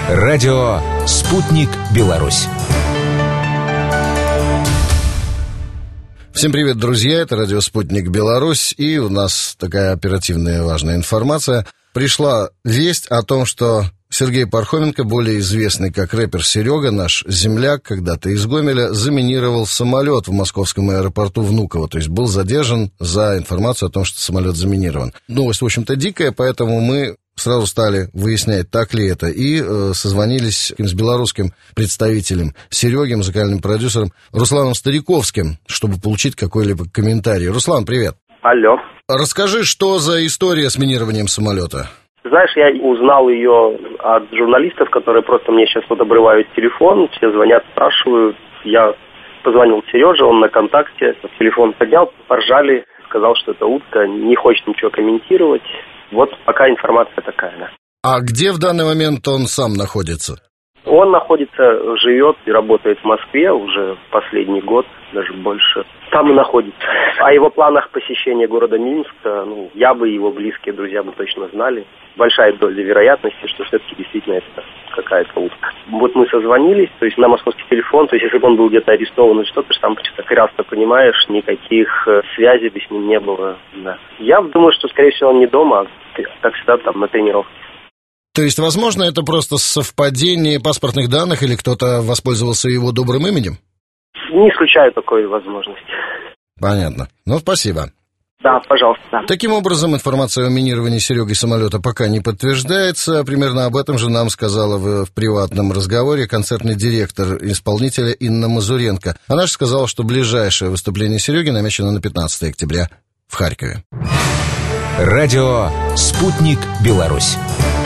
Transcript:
Радио «Спутник Беларусь». Всем привет, друзья, это радио «Спутник Беларусь», и у нас такая оперативная важная информация. Пришла весть о том, что Сергей Пархоменко, более известный как рэпер Серега, наш земляк, когда-то из Гомеля, заминировал самолет в московском аэропорту Внуково, то есть был задержан за информацию о том, что самолет заминирован. Новость, в общем-то, дикая, поэтому мы сразу стали выяснять, так ли это, и созвонились с белорусским представителем Сереги, музыкальным продюсером Русланом Стариковским, чтобы получить какой-либо комментарий. Руслан, привет. Алло. Расскажи, что за история с минированием самолета? Знаешь, я узнал ее от журналистов, которые просто мне сейчас вот обрывают телефон, все звонят, спрашивают. Я позвонил Сереже, он на контакте, телефон поднял, поржали, сказал, что это утка, не хочет ничего комментировать. Вот пока информация такая, да. А где в данный момент он сам находится? Он находится, живет и работает в Москве уже последний год, даже больше. Там и находится. О его планах посещения города Минска, я бы и его близкие друзья бы точно знали. Большая доля вероятности, что все-таки действительно это какая-то утка. Вот мы созвонились, то есть на московский телефон, то есть если бы он был где-то арестован или что-то, там прекрасно понимаешь, никаких связей бы с ним не было. Да. Я думаю, что, скорее всего, он не дома, а, как всегда, там на тренировке. То есть, возможно, это просто совпадение паспортных данных или кто-то воспользовался его добрым именем? Не исключаю такой возможности. Понятно. Спасибо. Да, пожалуйста. Да. Таким образом, информация о минировании Серегой самолета пока не подтверждается. Примерно об этом же нам сказала в приватном разговоре концертный директор исполнителя Инна Мазуренко. Она же сказала, что ближайшее выступление Сереги намечено на 15 октября в Харькове. Радио «Спутник Беларусь».